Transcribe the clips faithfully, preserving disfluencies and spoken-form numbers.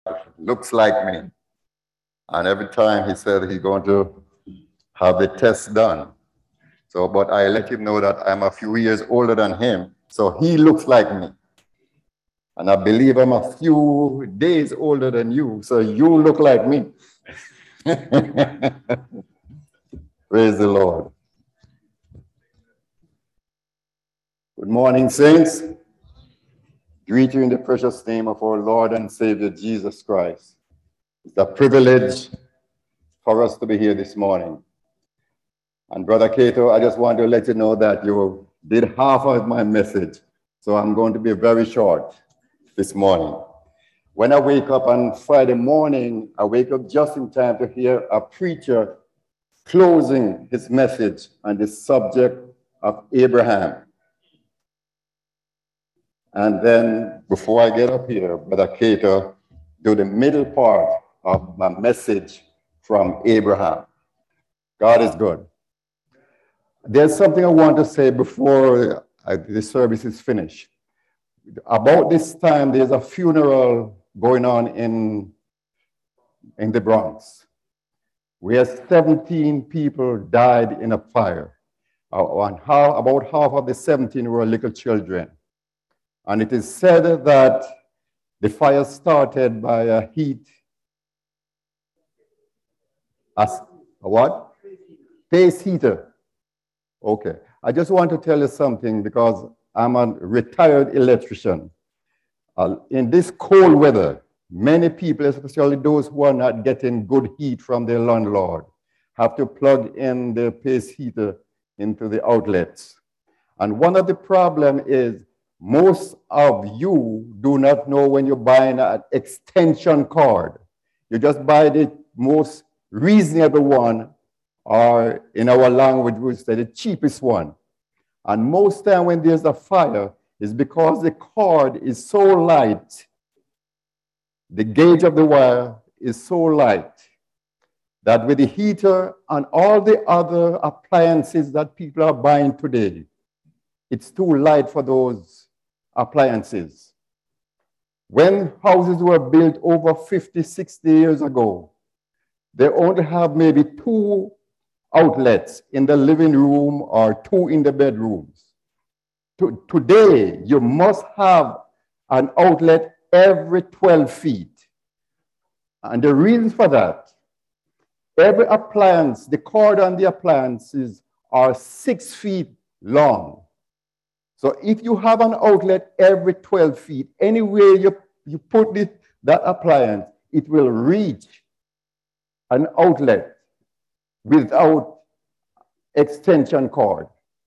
looks like me. And every time he said he's going to have the test done. So, but I let him know that I'm a few years older than him, so he looks like me. And I believe I'm a few days older than you, so you look like me. Praise the Lord. Good morning, saints. Greet you in the precious name of our Lord and Savior, Jesus Christ. It's a privilege for us to be here this morning. And Brother Cato, I just want to let you know that you did half of my message, so I'm going to be very short this morning. When I wake up on Friday morning, I wake up just in time to hear a preacher closing his message on the subject of Abraham. And then before I get up here, Brother Cato do the middle part of my message from Abraham. God is good. There's something I want to say before I, the service is finished. About this time, there's a funeral going on in, in the Bronx, where seventeen people died in a fire. Uh, and how, about half of the seventeen were little children. And it is said that the fire started by a heat, a, a what? Space heater. Okay. I just want to tell you something because I'm a retired electrician. Uh, in this cold weather, many people, especially those who are not getting good heat from their landlord, have to plug in the space heater into the outlets. And one of the problems is most of you do not know when you're buying an extension cord. You just buy the most reasonable one, or in our language, we say the cheapest one. And most time when there's a fire, it's because the cord is so light, the gauge of the wire is so light, that with the heater and all the other appliances that people are buying today, it's too light for those appliances. When houses were built over fifty, sixty years ago, they only have maybe two outlets in the living room or two in the bedrooms. To, today, you must have an outlet every twelve feet. And the reason for that, every appliance, the cord on the appliances are six feet long. So if you have an outlet every twelve feet, anywhere you, you put the, that appliance, it will reach an outlet without extension cord.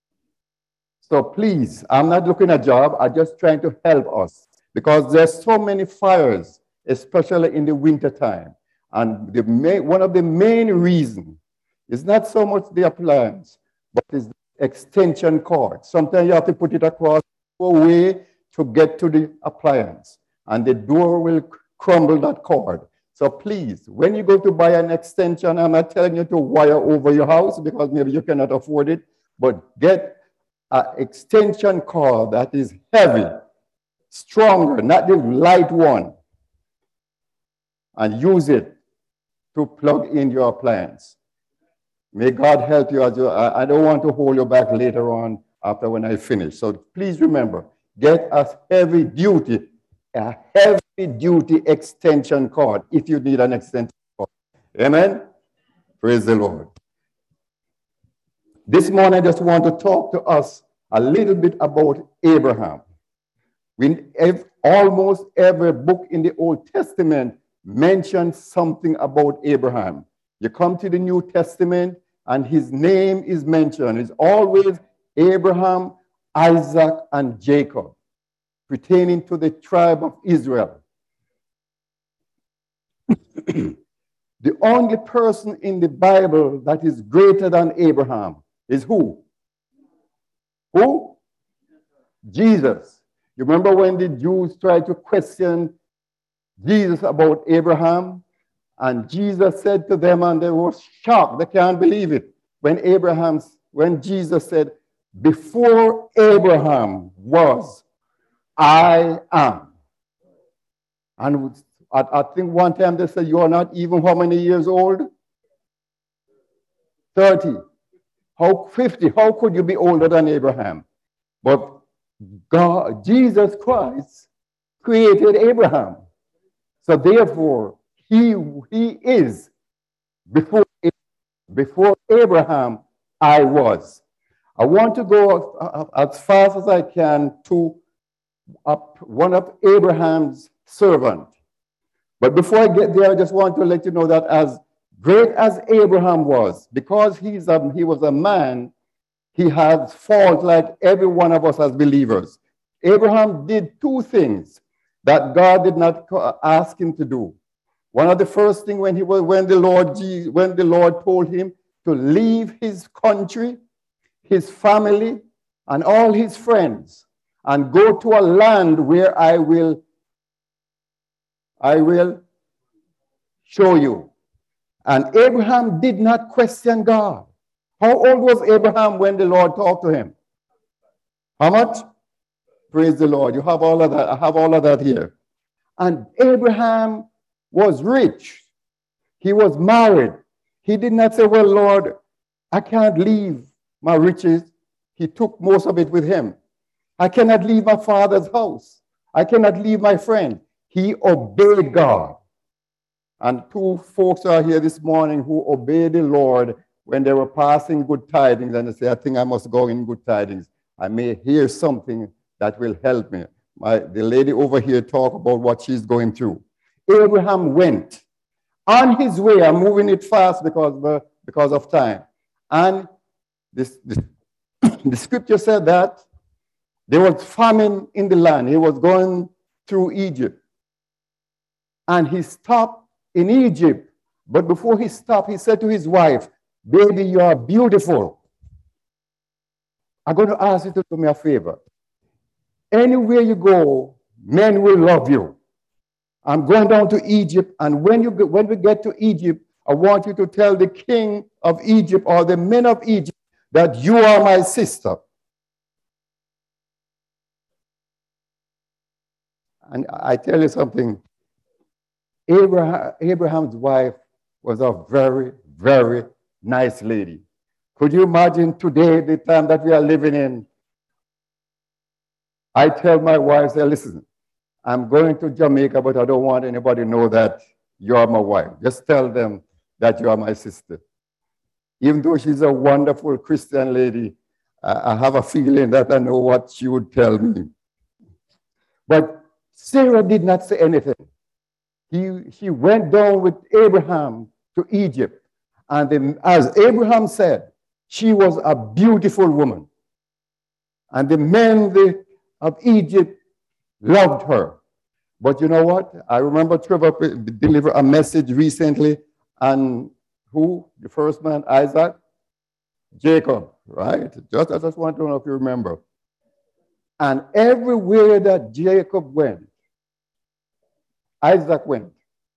So please, I'm not looking at a job, I'm just trying to help us because there's so many fires, especially in the winter time. And the main, one of the main reasons is not so much the appliance, but it's the extension cord. Sometimes you have to put it across a way to get to the appliance, and the door will crumble that cord. So please, when you go to buy an extension, I'm not telling you to wire over your house because maybe you cannot afford it, but get an extension cord that is heavy, stronger, not the light one, and use it to plug in your appliance. May God help you. As you I, I don't want to hold you back later on after when I finish. So please remember, get a heavy duty, a heavy duty extension cord if you need an extension cord. Amen? Praise the Lord. This morning, I just want to talk to us a little bit about Abraham. We, if, almost every book in the Old Testament mentions something about Abraham. You come to the New Testament, and his name is mentioned. It's always Abraham, Isaac, and Jacob, pertaining to the tribe of Israel. The only person in the Bible that is greater than Abraham is who? Who? Jesus. You remember when the Jews tried to question Jesus about Abraham? And Jesus said to them, and they were shocked, they can't believe it, when Abraham, when Jesus said, before Abraham was, I am. And I, I think one time they said you are not even how many years old? thirty. How fifty? How could you be older than Abraham? But God, Jesus Christ created Abraham. So therefore, he, he is before, before Abraham, I was. I want to go as fast as I can to up one of Abraham's servants. But before I get there, I just want to let you know that as great as Abraham was, because he's a, he was a man, he has faults like every one of us as believers. Abraham did two things that God did not ask him to do. One of the first things when he was when the Lord when the Lord told him to leave his country, his family, and all his friends, and go to a land where I will I will show you. And Abraham did not question God. How old was Abraham when the Lord talked to him? How much? Praise the Lord. You have all of that. I have all of that here. And Abraham was rich. He was married. He did not say, well, Lord, I can't leave my riches. He took most of it with him. I cannot leave my father's house. I cannot leave my friend. He obeyed God. And two folks are here this morning who obeyed the Lord when they were passing good tidings, and they say, I think I must go in good tidings. I may hear something that will help me. My, the lady over here talked about what she's going through. Abraham went on his way. I'm moving it fast because, uh, because of time. And this, this, the scripture said that there was famine in the land. He was going through Egypt. And he stopped in Egypt. But before he stopped, he said to his wife, baby, you are beautiful. I'm going to ask you to do me a favor. Anywhere you go, men will love you. I'm going down to Egypt, and when, you get, when we get to Egypt, I want you to tell the king of Egypt or the men of Egypt that you are my sister. And I tell you something, Abraham, Abraham's wife was a very, very nice lady. Could you imagine today, the time that we are living in? I tell my wife, say, listen, I'm going to Jamaica, but I don't want anybody to know that you are my wife. Just tell them that you are my sister. Even though she's a wonderful Christian lady, I have a feeling that I know what she would tell me. But Sarah did not say anything. He, she went down with Abraham to Egypt. And then, as Abraham said, she was a beautiful woman. And the men the, of Egypt loved her. But you know what? I remember Trevor delivered a message recently, and who? The first man, Isaac? Jacob, right? Just, I just want to know if you remember. And everywhere that Jacob went, Isaac went,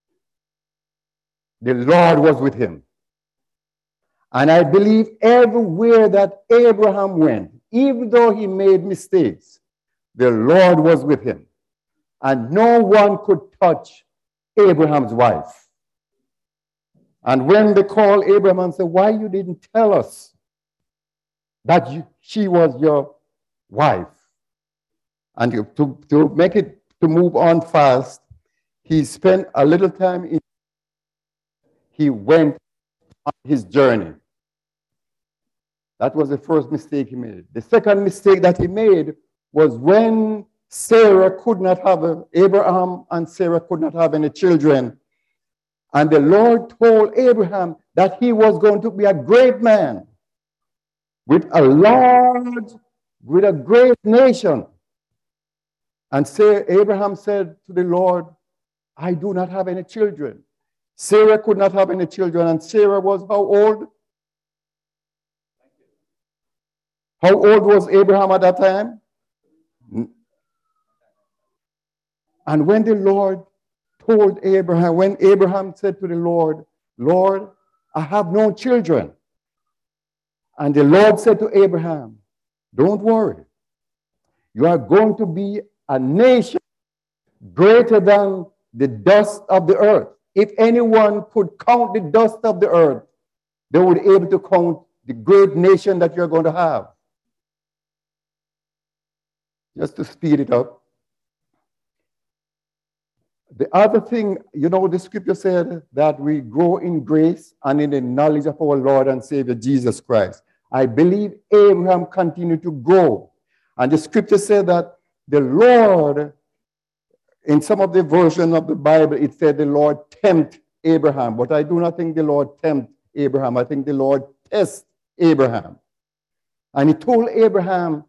the Lord was with him. And I believe everywhere that Abraham went, even though he made mistakes, the Lord was with him. And no one could touch Abraham's wife. And when they called Abraham and said, why you didn't tell us that you, she was your wife? And to, to make it, to move on fast, he spent a little time in, he went on his journey. That was the first mistake he made. The second mistake that he made was when Sarah could not have, a, Abraham and Sarah could not have any children. And the Lord told Abraham that he was going to be a great man with a large, with a great nation. And Sarah, Abraham said to the Lord, I do not have any children. Sarah could not have any children, and Sarah was how old? How old was Abraham at that time? And when the Lord told Abraham, when Abraham said to the Lord, Lord, I have no children. And the Lord said to Abraham, don't worry. You are going to be a nation greater than the dust of the earth. If anyone could count the dust of the earth, they would be able to count the great nation that you're going to have. Just to speed it up. The other thing, you know, the scripture said that we grow in grace and in the knowledge of our Lord and Savior Jesus Christ. I believe Abraham continued to grow. And the scripture said that the Lord, in some of the versions of the Bible, it said the Lord tempt Abraham. But I do not think the Lord tempt Abraham. I think the Lord tests Abraham. And he told Abraham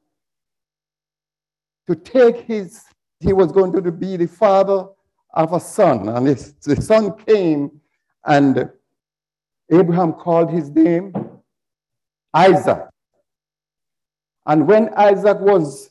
to take his, he was going to be the father of a son. And his, the son came, and Abraham called his name Isaac. And when Isaac was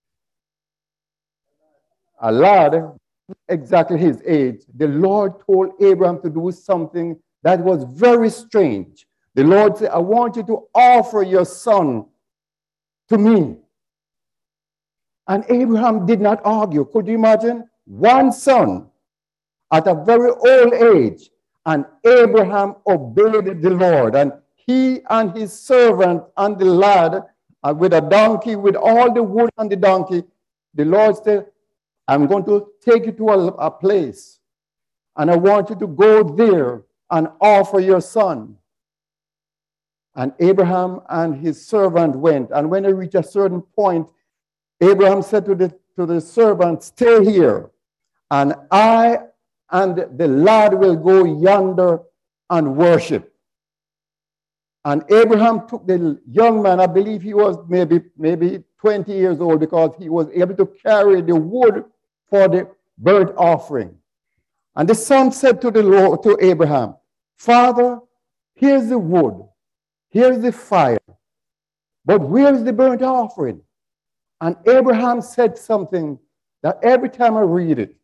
a lad, exactly his age, the Lord told Abraham to do something that was very strange. The Lord said, I want you to offer your son to me. And Abraham did not argue. Could you imagine? One son at a very old age, and Abraham obeyed the Lord. And he and his servant and the lad, and with a donkey, with all the wood on the donkey, the Lord said, I'm going to take you to a, a place, and I want you to go there and offer your son. And Abraham and his servant went. And when they reached a certain point, Abraham said to the, to the servant, stay here, and I and the lad will go yonder and worship. And Abraham took the young man, I believe he was maybe, maybe twenty years old, because he was able to carry the wood for the burnt offering. And the son said to the Lord, to Abraham, Father, here's the wood, here's the fire, but where's the burnt offering? And Abraham said something that every time I read it,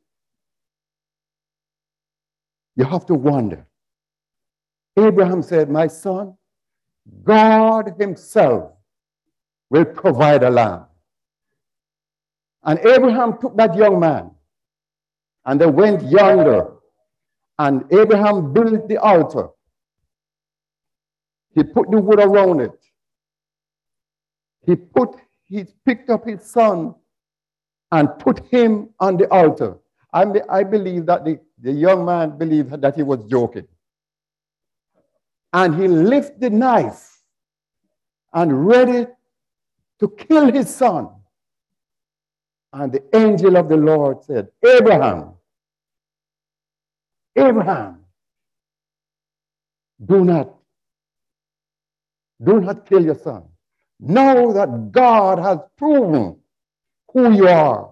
you have to wonder. Abraham said, my son, God himself will provide a lamb. And Abraham took that young man, and they went yonder, and Abraham built the altar. He put the wood around it. He put, he picked up his son and put him on the altar. I, I believe that the, the young man believed that he was joking. And he lifted the knife and ready to kill his son. And the angel of the Lord said, Abraham, Abraham, do not, do not kill your son. Know that God has proven who you are.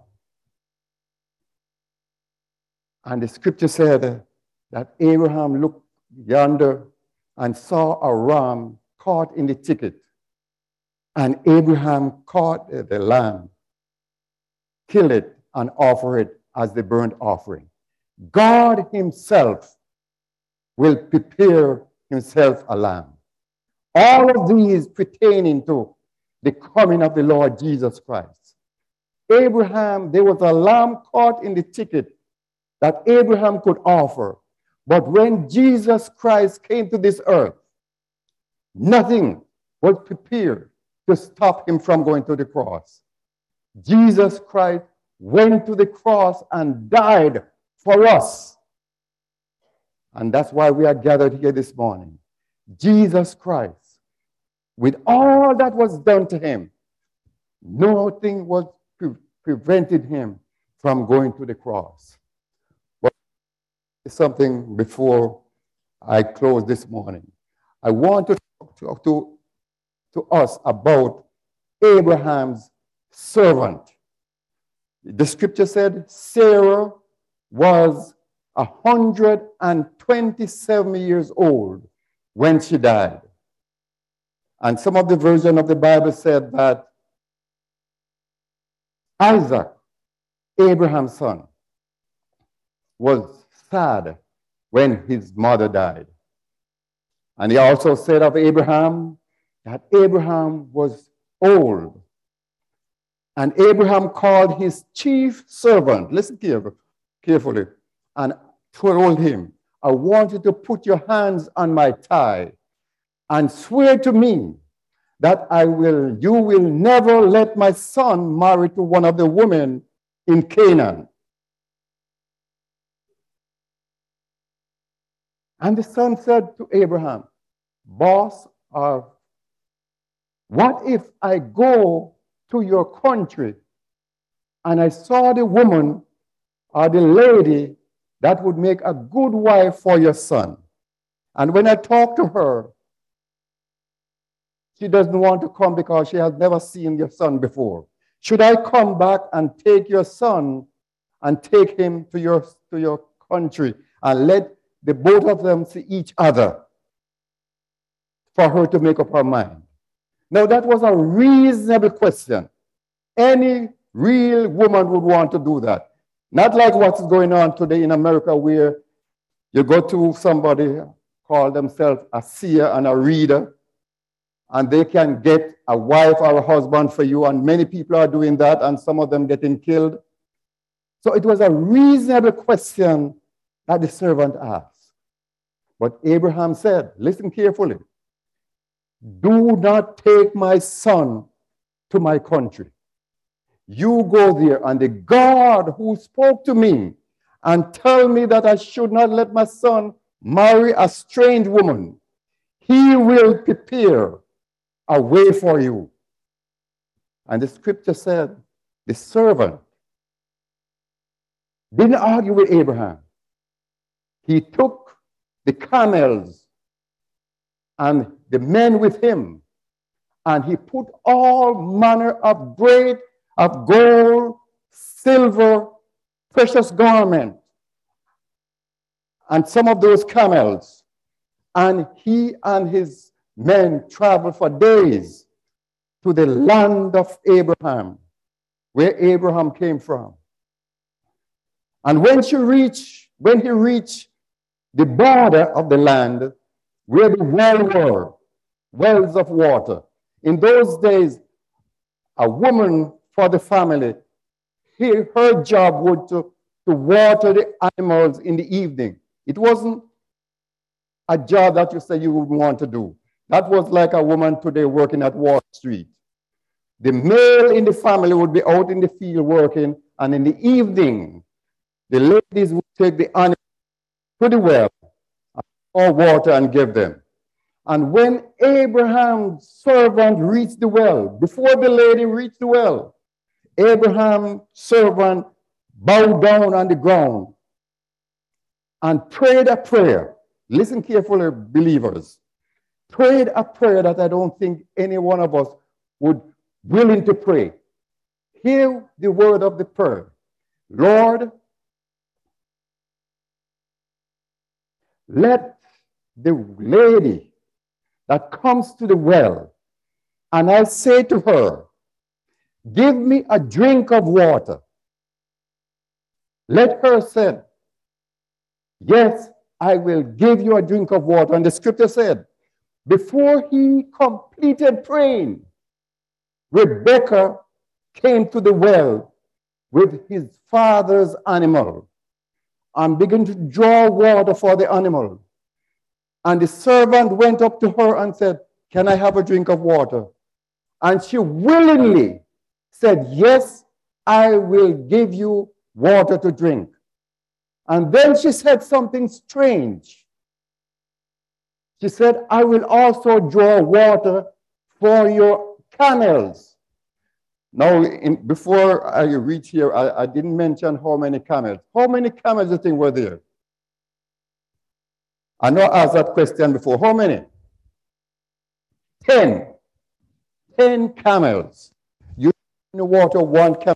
And the scripture said that Abraham looked yonder and saw a ram caught in the thicket. And Abraham caught the lamb, killed it, and offered it as the burnt offering. God himself will prepare himself a lamb. All of these pertaining to the coming of the Lord Jesus Christ. Abraham, there was a lamb caught in the thicket that Abraham could offer. But when Jesus Christ came to this earth, nothing was prepared to stop him from going to the cross. Jesus Christ went to the cross and died for us. And that's why we are gathered here this morning. Jesus Christ, with all that was done to him, nothing was pre prevented him from going to the cross. But something before I close this morning. I want to talk to, to us about Abraham's servant. The scripture said Sarah was one hundred twenty-seven years old when she died. And some of the version of the Bible said that Isaac, Abraham's son, was sad when his mother died. And he also said of Abraham that Abraham was old. And Abraham called his chief servant, listen carefully, and told him, I want you to put your hands on my thigh and swear to me that I will, you will never let my son marry to one of the women in Canaan. And the son said to Abraham, boss, uh, what if I go to your country and I saw the woman or the lady that would make a good wife for your son? And when I talk to her, she doesn't want to come because she has never seen your son before. Should I come back and take your son and take him to your, to your country and let the both of them see each other for her to make up her mind? Now, that was a reasonable question. Any real woman would want to do that. Not like what's going on today in America, where you go to somebody, call themselves a seer and a reader, and they can get a wife or a husband for you, and many people are doing that, and some of them getting killed. So it was a reasonable question that the servant asked. But Abraham said, listen carefully, do not take my son to my country. You go there, and the God who spoke to me and tell me that I should not let my son marry a strange woman, he will prepare a way for you. And the scripture said, the servant didn't argue with Abraham. He took the camels and the men with him, and he put all manner of great, of gold, silver, precious garment, and some of those camels, and he and his men traveled for days to the land of Abraham, where Abraham came from. And when she reached, when he reached the border of the land where the well were, wells of water, in those days, a woman for the family, he, her job was to, to water the animals in the evening. It wasn't a job that you say you would want to do. That was like a woman today working at Wall Street. The male in the family would be out in the field working, and in the evening, the ladies would take the animals to the well, pour water and give them. And when Abraham's servant reached the well, before the lady reached the well, Abraham's servant bowed down on the ground and prayed a prayer. Listen carefully, believers. Prayed a prayer that I don't think any one of us would willing to pray. Hear the word of the prayer. Lord, let the lady that comes to the well, and I say to her, give me a drink of water. Let her say, yes, I will give you a drink of water. And the scripture said, before he completed praying, Rebekah came to the well with his father's animal and began to draw water for the animal. And the servant went up to her and said, can I have a drink of water? And she willingly said, yes, I will give you water to drink. And then she said something strange. She said, I will also draw water for your camels. Now, in, before I reach here, I, I didn't mention how many camels. How many camels do you think were there? I know I asked that question before. How many? Ten. Ten camels. You in the water, one camel.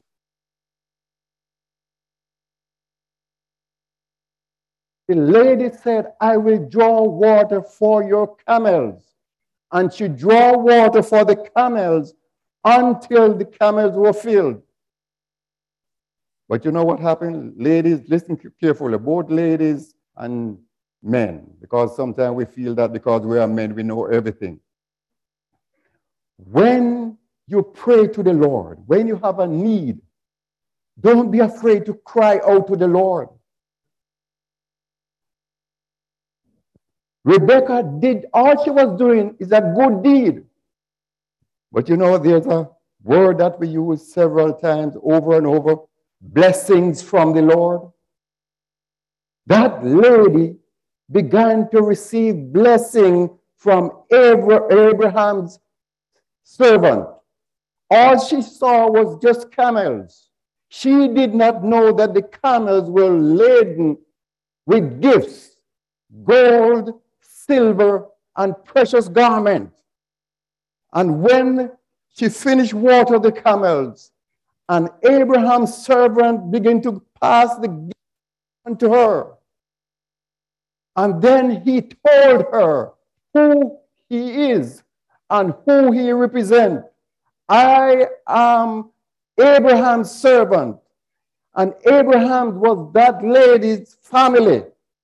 The lady said, I will draw water for your camels. And she drew water for the camels until the camels were filled. But you know what happened? Ladies, listen carefully, both ladies and men, because sometimes we feel that because we are men, we know everything. When you pray to the Lord, when you have a need, don't be afraid to cry out to the Lord. Rebecca did, all she was doing is a good deed. But you know, there's a word that we use several times over and over, blessings from the Lord. That lady began to receive blessing from Abraham's servant. All she saw was just camels. She did not know that the camels were laden with gifts, gold, silver, and precious garments. And when she finished water the camels, and Abraham's servant began to pass the gift unto her, and then he told her who he is and who he represents. I am Abraham's servant. And Abraham was that lady's family.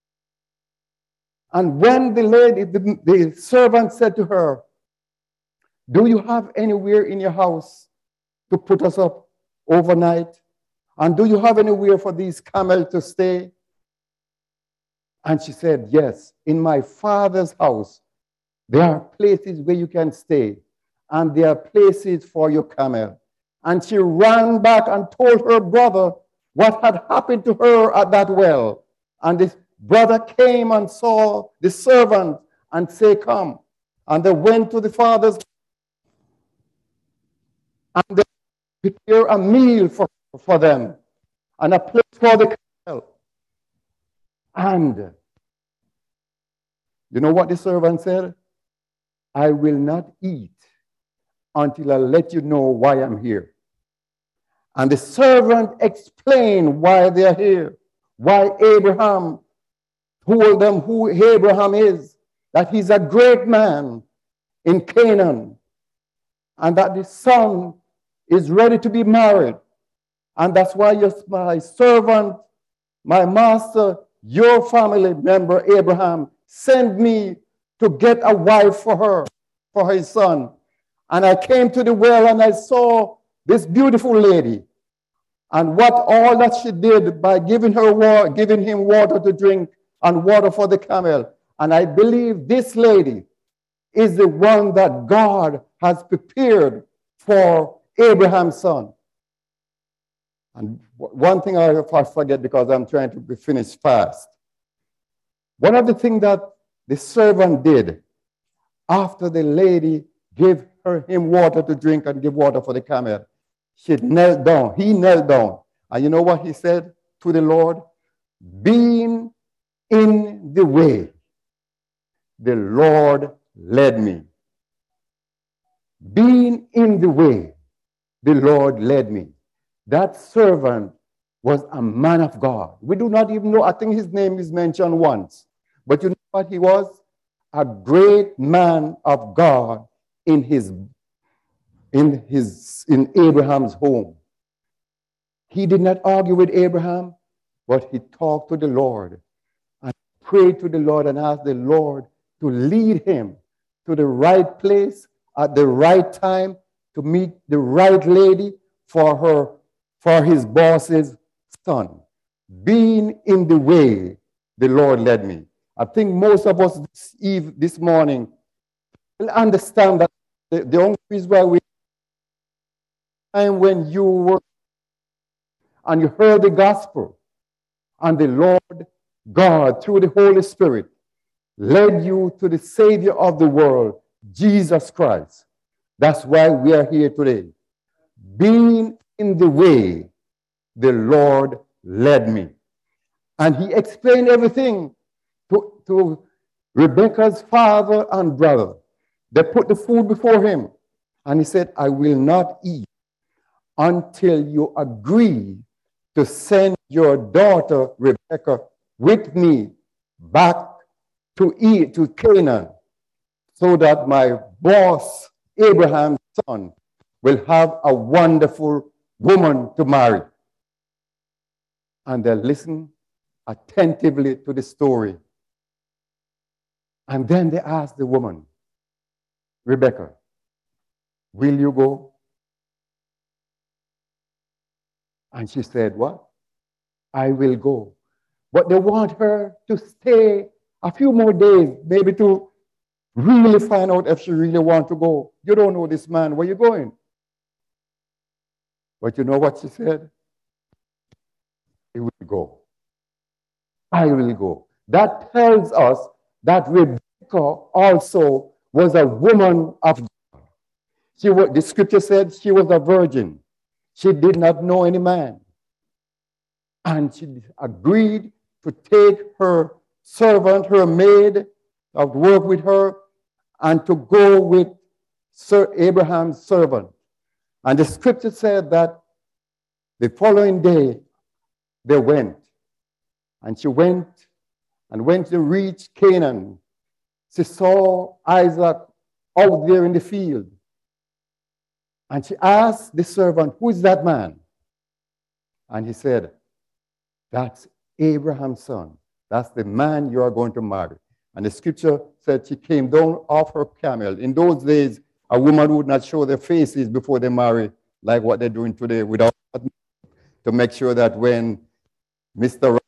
And when the lady, the, the servant said to her, do you have anywhere in your house to put us up overnight? And do you have anywhere for these camels to stay? And she said, yes, in my father's house, there are places where you can stay, and there are places for your camel. And she ran back and told her brother what had happened to her at that well. And this brother came and saw the servant and said, come. And they went to the father's, and they prepared a meal for, for them and a place for the camel. And you know what the servant said? I will not eat until I let you know why I'm here. And the servant explained why they're here, why Abraham told them who Abraham is, that he's a great man in Canaan, and that the son is ready to be married. And that's why you're my servant, my master, your family member, Abraham, sent me to get a wife for her, for his son. And I came to the well and I saw this beautiful lady. And what all that she did by giving her water, giving him water to drink and water for the camel. And I believe this lady is the one that God has prepared for Abraham's son. And one thing I forget because I'm trying to be finished fast. One of the things that the servant did after the lady gave her, him water to drink and give water for the camel, she knelt down. He knelt down. And you know what he said to the Lord? Being in the way, the Lord led me. Being in the way, the Lord led me. That servant was a man of God. We do not even know, I think his name is mentioned once. But you know what he was? A great man of God in his, in his, in Abraham's home. He did not argue with Abraham, but he talked to the Lord and prayed to the Lord and asked the Lord to lead him to the right place at the right time to meet the right lady for her, for his boss's son. Being in the way, the Lord led me. I think most of us this eve, this morning, will understand that the, the only reason why we time when you were and you heard the gospel, and the Lord God, through the Holy Spirit, led you to the Savior of the world, Jesus Christ. That's why we are here today. Being in the way, the Lord led me. And he explained everything to, to Rebekah's father and brother. They put the food before him. And he said, I will not eat until you agree to send your daughter Rebekah with me back to eat to Canaan, so that my boss, Abraham's son, will have a wonderful woman to marry. And they listen attentively to the story. And then they asked the woman, Rebekah, will you go? And she said, what? I will go. But they want her to stay a few more days, maybe to really find out if she really wants to go. You don't know this man. Where you going? But you know what she said? He will go. I will go. That tells us that Rebecca also was a woman of God. She was, the scripture said she was a virgin. She did not know any man. And she agreed to take her servant, her maid, to work with her, and to go with Sir Abraham's servant. And the scripture said that the following day they went. And she went, and when she reached Canaan, she saw Isaac out there in the field. And she asked the servant, who is that man? And he said, that's Abraham's son. That's the man you are going to marry. And the scripture said she came down off her camel. In those days, a woman would not show their faces before they marry, like what they're doing today, without to make sure that when Mister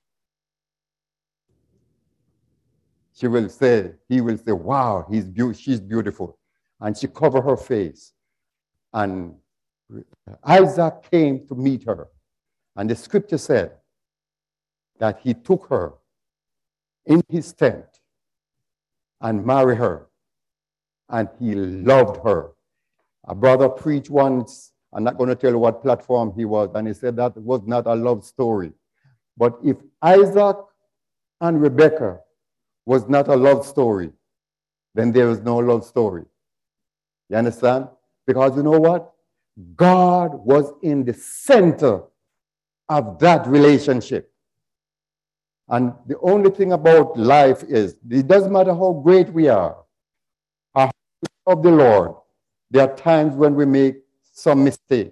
she will say, he will say, wow, he's be- she's beautiful. And she covered her face. And Isaac came to meet her. And the scripture said that he took her in his tent and married her. And he loved her. A brother preached once, I'm not going to tell you what platform he was, and he said that was not a love story. But if Isaac and Rebekah was not a love story, then there is no love story. You understand? Because you know what? God was in the center of that relationship. And the only thing about life is, it doesn't matter how great we are, or of the Lord, there are times when we make some mistake.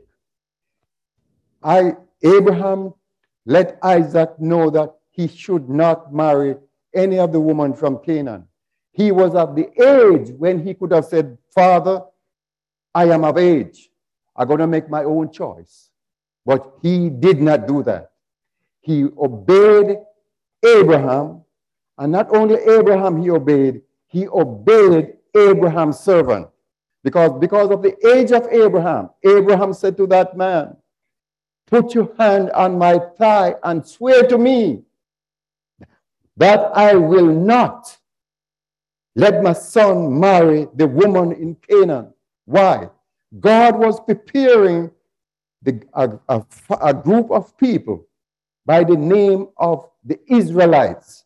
I, Abraham let Isaac know that he should not marry any of the women from Canaan. He was at the age when he could have said, Father, I am of age. I'm going to make my own choice. But he did not do that. He obeyed Abraham, and not only Abraham he obeyed, he obeyed Abraham's servant. Because, because of the age of Abraham, Abraham said to that man, put your hand on my thigh and swear to me that I will not let my son marry the woman in Canaan. Why? God was preparing the, a, a, a group of people by the name of the Israelites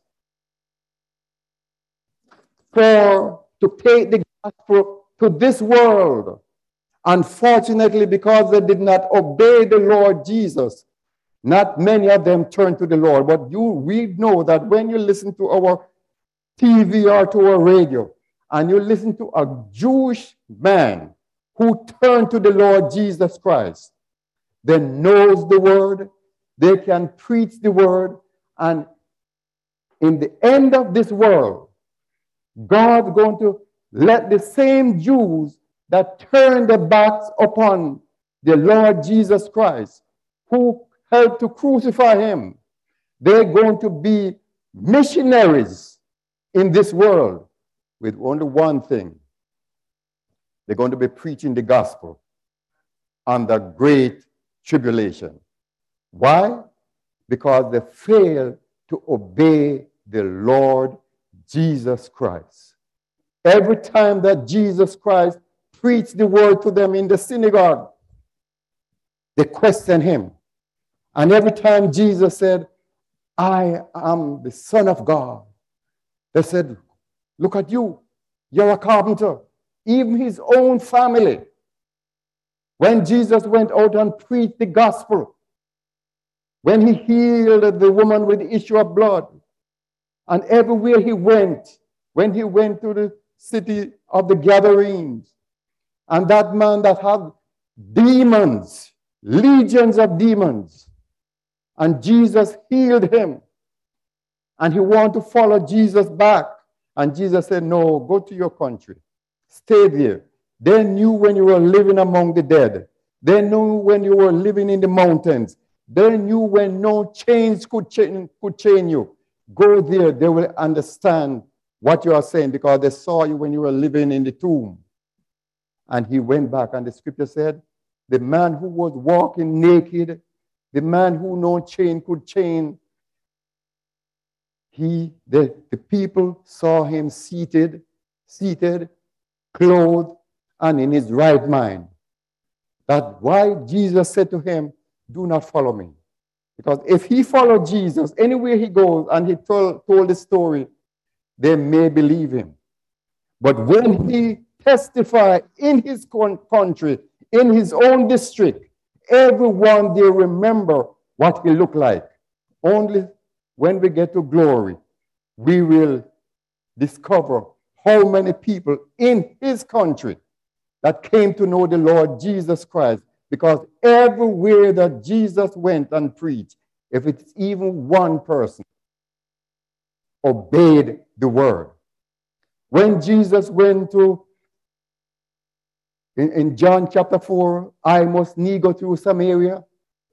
for to take the gospel to this world. Unfortunately, because they did not obey the Lord Jesus, not many of them turned to the Lord. But you, we know that when you listen to our T V or to our radio, and you listen to a Jewish man who turned to the Lord Jesus Christ, they knows the word, they can preach the word, and in the end of this world, God's going to let the same Jews that turned their backs upon the Lord Jesus Christ, who helped to crucify him, they're going to be missionaries in this world with only one thing. They're going to be preaching the gospel under great tribulation. Why? Because they failed to obey the Lord Jesus Christ. Every time that Jesus Christ preached the word to them in the synagogue, they questioned him. And every time Jesus said, I am the Son of God, they said, look at you, you're a carpenter. Even his own family. When Jesus went out and preached the gospel, when he healed the woman with the issue of blood, and everywhere he went, when he went to the city of the Gadarenes, and that man that had demons, legions of demons, and Jesus healed him, and he wanted to follow Jesus back, and Jesus said, no, go to your country, stay there. They knew when you were living among the dead. They knew when you were living in the mountains. They knew when no chains could chain, could chain you. Go there, they will understand what you are saying because they saw you when you were living in the tomb. And he went back, and the scripture said, the man who was walking naked, the man who no chain could chain, he, the, the people saw him seated, seated, clothed, and in his right mind. That's why Jesus said to him, do not follow me. Because if he followed Jesus, anywhere he goes, and he told, told the story, they may believe him. But when he testified in his country, in his own district, everyone there remember what he looked like. Only when we get to glory, we will discover how many people in his country that came to know the Lord Jesus Christ. Because everywhere that Jesus went and preached, if it's even one person, obeyed the word. When Jesus went to, in, in John chapter four, I must need go through Samaria.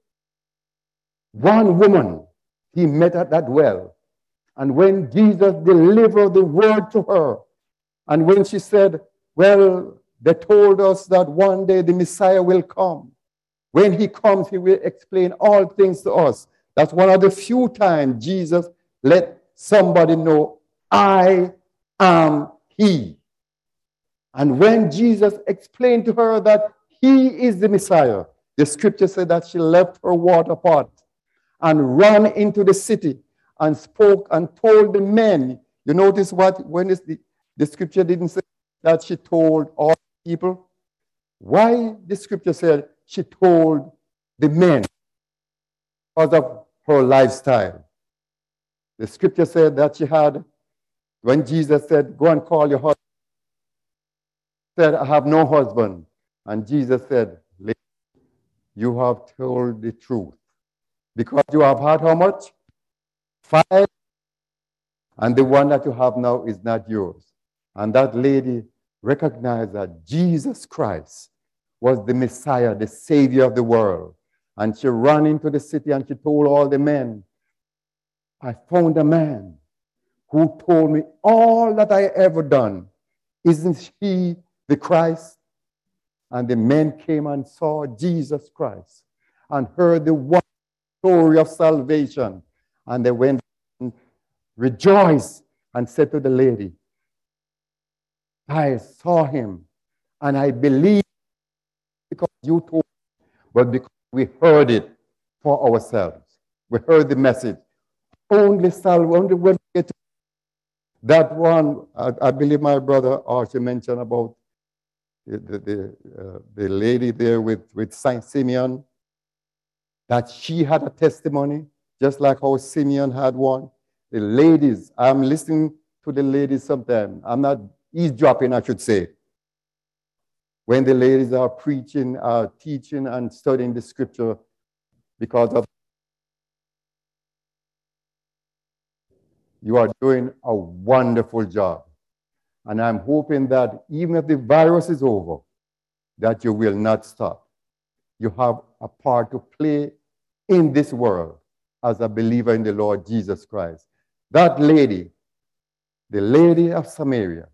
One woman he met at that well. And when Jesus delivered the word to her, and when she said, well, they told us that one day the Messiah will come. When he comes, he will explain all things to us. That's one of the few times Jesus let somebody know, I am he. And when Jesus explained to her that he is the Messiah, the scripture said that she left her water pot and ran into the city and spoke and told the men. You notice what, when is the, the scripture didn't say that she told all people? Why the scripture said she told the men? Because of her lifestyle. The scripture said that she had, when Jesus said, go and call your husband, said, I have no husband. And Jesus said, you have told the truth. Because you have had how much? Five. And the one that you have now is not yours. And that lady recognized that Jesus Christ was the Messiah, the Savior of the world. And she ran into the city and she told all the men, I found a man who told me all that I ever done. Isn't he the Christ? And the men came and saw Jesus Christ and heard the one story of salvation. And they went and rejoiced and said to the lady, I saw him and I believe because you told me, but because we heard it for ourselves. We heard the message. Only salve, only when we get to that one, I, I believe my brother Archie mentioned about the, the, the, uh, the lady there with, with Saint Simeon, that she had a testimony, just like how Simeon had one. The ladies, I'm listening to the ladies sometimes. I'm not eavesdropping, I should say. When the ladies are preaching, are teaching and studying the scripture, because of you are doing a wonderful job. And I'm hoping that even if the virus is over, that you will not stop. You have a part to play in this world as a believer in the Lord Jesus Christ. That lady, the lady of Samaria,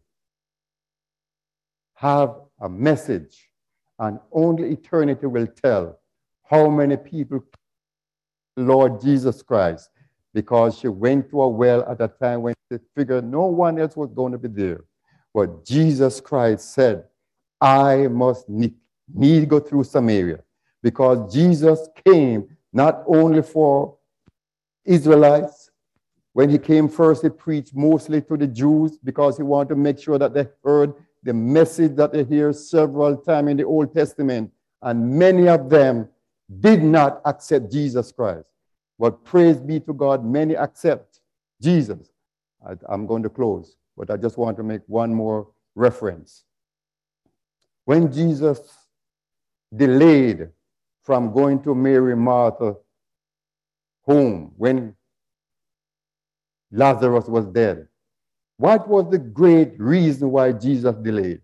have a message, and only eternity will tell how many people Lord Jesus Christ, because she went to a well at a time when she figured no one else was going to be there. But Jesus Christ said, I must need, need go through Samaria, because Jesus came not only for Israelites. When he came first, he preached mostly to the Jews because he wanted to make sure that they heard the message that they hear several times in the Old Testament. And many of them did not accept Jesus Christ. But praise be to God, many accept Jesus. I, I'm going to close, but I just want to make one more reference. When Jesus delayed from going to Mary, Martha home, when Lazarus was dead, what was the great reason why Jesus delayed?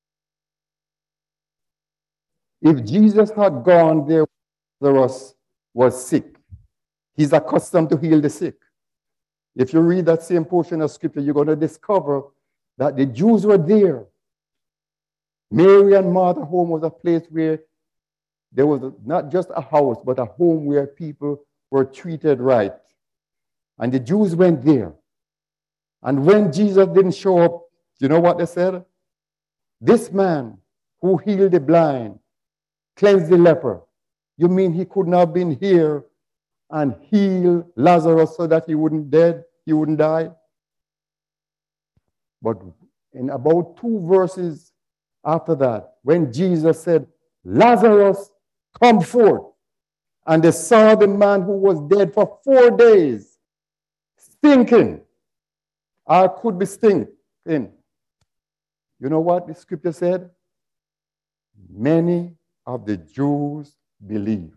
If Jesus had gone there, Lazarus was sick. He's accustomed to heal the sick. If you read that same portion of scripture, you're going to discover that the Jews were there. Mary and Martha's home was a place where there was not just a house, but a home where people were treated right. And the Jews went there. And when Jesus didn't show up, you know what they said? This man who healed the blind, cleansed the leper, you mean he couldn't have been here and healed Lazarus so that he wouldn't dead, he wouldn't die? But in about two verses after that, when Jesus said, Lazarus, come forth, and they saw the man who was dead for four days, stinking, or could be stinking. You know what the scripture said? Many of the Jews believed.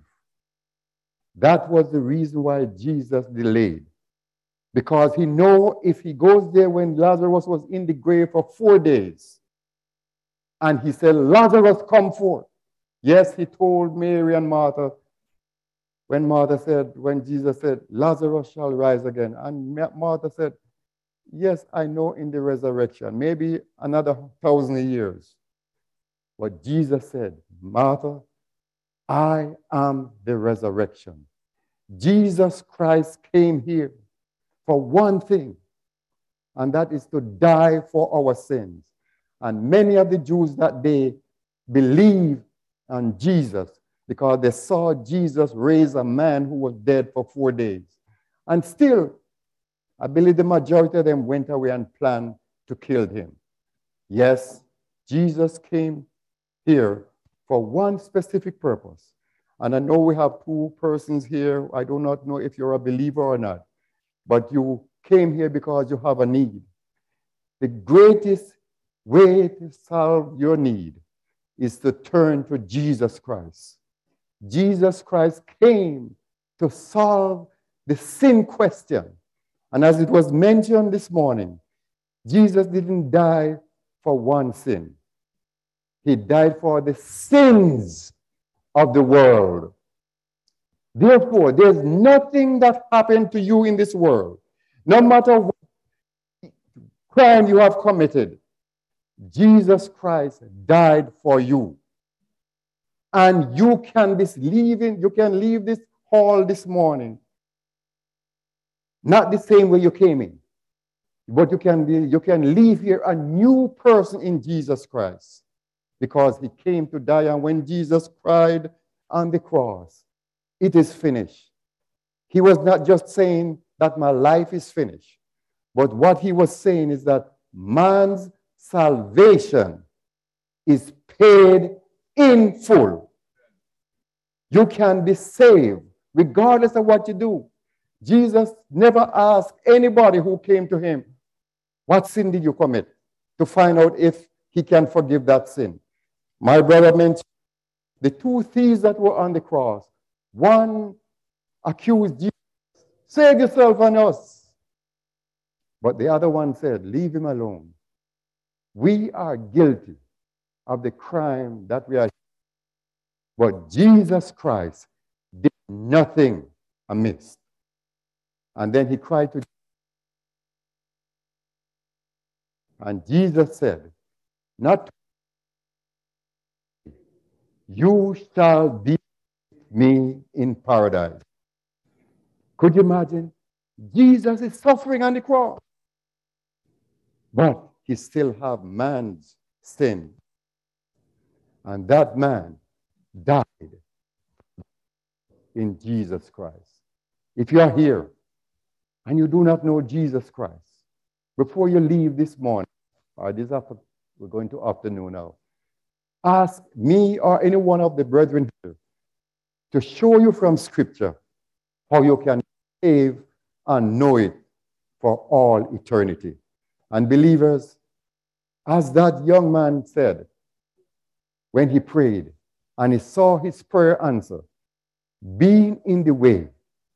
That was the reason why Jesus delayed. Because he knew if he goes there when Lazarus was in the grave for four days, and he said, Lazarus, come forth. Yes, he told Mary and Martha, when Martha said, when Jesus said, Lazarus shall rise again. And Martha said, yes, I know in the resurrection, maybe another thousand years. But Jesus said, Martha, I am the resurrection. Jesus Christ came here for one thing, and that is to die for our sins. And many of the Jews that day believed on Jesus because they saw Jesus raise a man who was dead for four days. And still, I believe the majority of them went away and planned to kill him. Yes, Jesus came here for one specific purpose. And I know we have two persons here. I do not know if you're a believer or not, but you came here because you have a need. The greatest way to solve your need is to turn to Jesus Christ. Jesus Christ came to solve the sin question. And as it was mentioned this morning, Jesus didn't die for one sin. He died for the sins of the world. Therefore, there's nothing that happened to you in this world, no matter what crime you have committed, Jesus Christ died for you. And you can be leaving, you can leave this hall this morning not the same way you came in, but you can be, you can leave here a new person in Jesus Christ, because he came to die. And when Jesus cried on the cross, it is finished, he was not just saying that my life is finished, but what he was saying is that man's salvation is paid in full. You can be saved regardless of what you do. Jesus never asked anybody who came to him, what sin did you commit, to find out if he can forgive that sin. My brother mentioned the two thieves that were on the cross. One accused Jesus, save yourself and us. But the other one said, leave him alone. We are guilty of the crime that we are. But Jesus Christ did nothing amiss. And then he cried to Jesus. And Jesus said, not you shall be with me in paradise. Could you imagine? Jesus is suffering on the cross, but he still have man's sin. And that man died in Jesus Christ. If you are here and you do not know Jesus Christ, before you leave this morning, or this after, we're going to afternoon now, ask me or any one of the brethren here to show you from Scripture how you can save and know it for all eternity. And believers, as that young man said when he prayed and he saw his prayer answer, being in the way,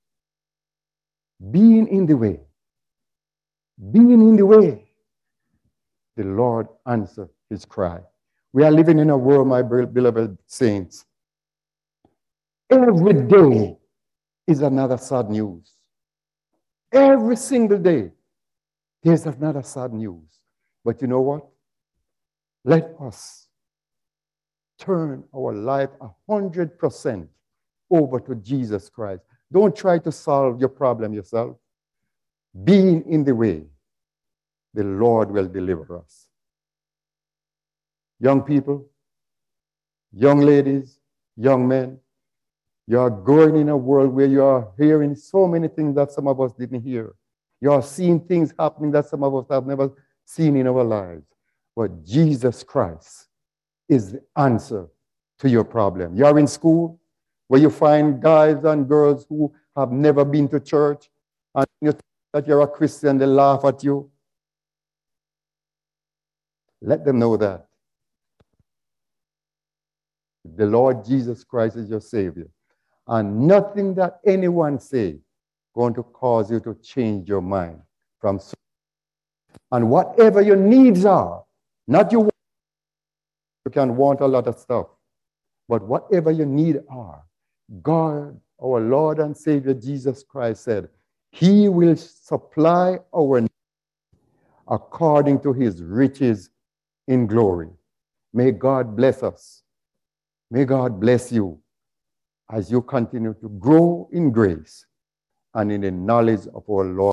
being in the way, being in the way, the Lord answered his cry. We are living in a world, my beloved saints. Every day is another sad news. Every single day, there's another sad news. But you know what? Let us turn our life a hundred percent over to Jesus Christ. Don't try to solve your problem yourself. Being in the way, the Lord will deliver us. Young people, young ladies, young men, you are growing in a world where you are hearing so many things that some of us didn't hear. You are seeing things happening that some of us have never seen in our lives. But Jesus Christ is the answer to your problem. You are in school where you find guys and girls who have never been to church, and you think that you're a Christian, they laugh at you. Let them know that the Lord Jesus Christ is your Savior. And nothing that anyone say going to cause you to change your mind from. And whatever your needs are, not your, you can want a lot of stuff, but whatever your needs are, God, our Lord and Savior Jesus Christ said, He will supply our needs according to His riches in glory. May God bless us. May God bless you as you continue to grow in grace and in the knowledge of our Lord.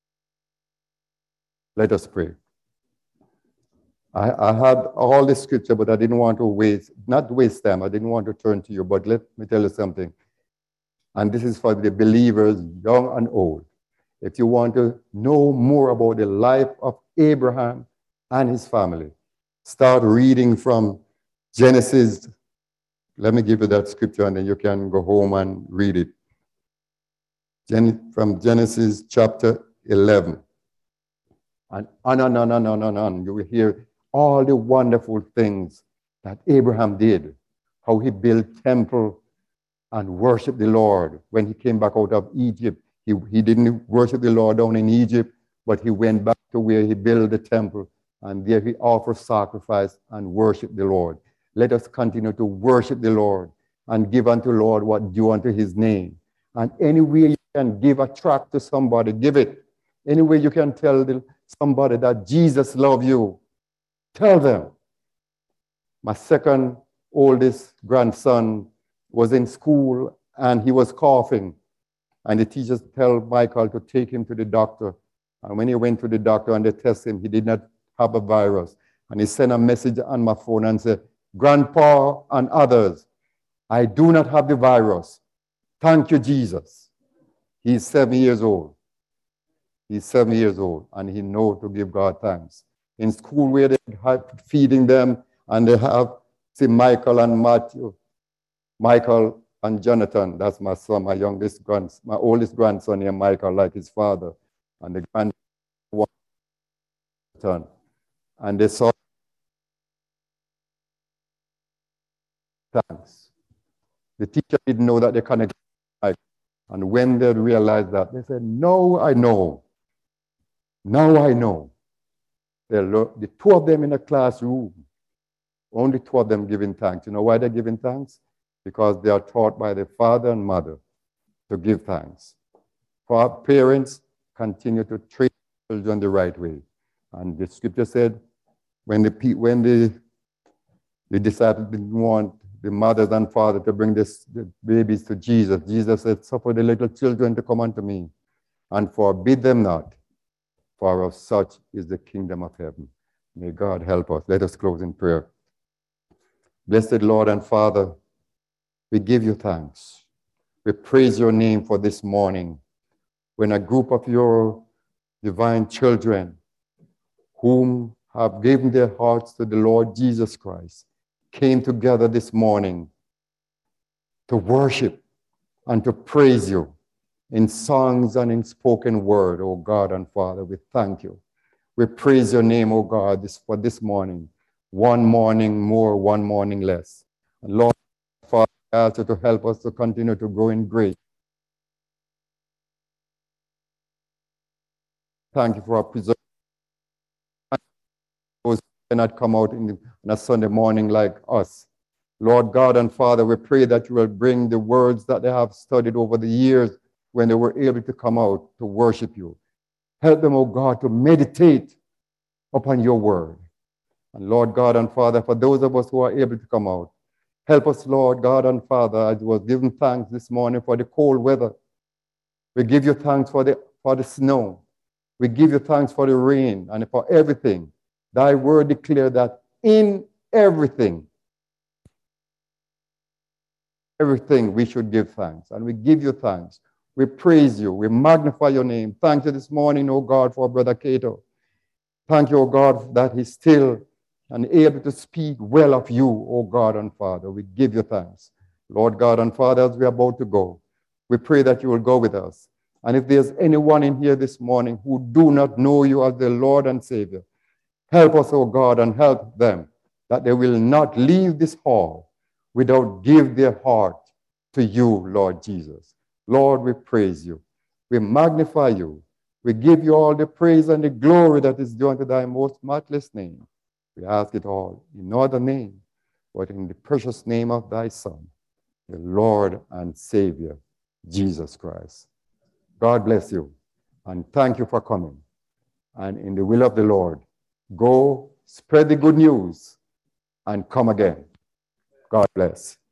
Let us pray. I, I had all the scripture, but I didn't want to waste, not waste time. I didn't want to turn to you, but let me tell you something. And this is for the believers, young and old. If you want to know more about the life of Abraham and his family, start reading from Genesis. Let me give you that scripture and then you can go home and read it. Gen- from Genesis chapter eleven. And on and on and on and on. You will hear all the wonderful things that Abraham did. How he built temple and worshiped the Lord. When he came back out of Egypt, he, he didn't worship the Lord down in Egypt, but he went back to where he built the temple. And there he offered sacrifice and worshiped the Lord. Let us continue to worship the Lord and give unto the Lord what due unto his name. And any way you can give a tract to somebody, give it. Any way you can tell the, somebody that Jesus loves you, tell them. My second oldest grandson was in school and he was coughing. And the teachers tell Michael to take him to the doctor. And when he went to the doctor and they tested him, he did not have a virus. And he sent a message on my phone and said, Grandpa and others, I do not have the virus. Thank you, Jesus. He's seven years old. He's seven years old, and he knows to give God thanks. In school where they have feeding them, and they have, see, Michael and Matthew, Michael and Jonathan, that's my son, my youngest grandson, my oldest grandson here, Michael, like his father, and the grandson. And they saw thanks. The teacher didn't know that they connected. And when they realized that, they said, no, I know. Now I know. The two of them in a classroom, only two of them giving thanks. You know why they're giving thanks? Because they are taught by the father and mother to give thanks. For our parents, continue to train children the right way. And the scripture said, when the, when the, the disciples didn't want the mothers and fathers to bring this, the babies to Jesus, Jesus said, suffer the little children to come unto me, and forbid them not, for of such is the kingdom of heaven. May God help us. Let us close in prayer. Blessed Lord and Father, we give you thanks. We praise your name for this morning, when a group of your divine children whom have given their hearts to the Lord Jesus Christ came together this morning to worship and to praise you in songs and in spoken word, O God and Father. We thank you. We praise your name, O God, this, for this morning. One morning more, one morning less. And Lord, Father, I ask you to help us to continue to grow in grace. Thank you for our preservation. Those who cannot come out in, the, on a Sunday morning like us. Lord God and Father, we pray that you will bring the words that they have studied over the years when they were able to come out to worship you. Help them, oh God, to meditate upon your word. And Lord God and Father, for those of us who are able to come out, help us, Lord God and Father, as was given thanks this morning for the cold weather. We give you thanks for the, for the snow. We give you thanks for the rain and for everything. Thy word declared that in everything, everything we should give thanks. And we give you thanks. We praise you. We magnify your name. Thank you this morning, oh God, for Brother Cato. Thank you, oh God, that he's still and able to speak well of you, oh God and Father. We give you thanks. Lord God and Father, as we are about to go, we pray that you will go with us. And if there's anyone in here this morning who do not know you as their Lord and Savior, help us, oh God, and help them that they will not leave this hall without give their heart to you, Lord Jesus. Lord, we praise you. We magnify you. We give you all the praise and the glory that is due unto thy most matchless name. We ask it all in no other name, but in the precious name of thy Son, the Lord and Savior, Jesus Christ. God bless you, and thank you for coming. And in the will of the Lord, go spread the good news and come again. God bless.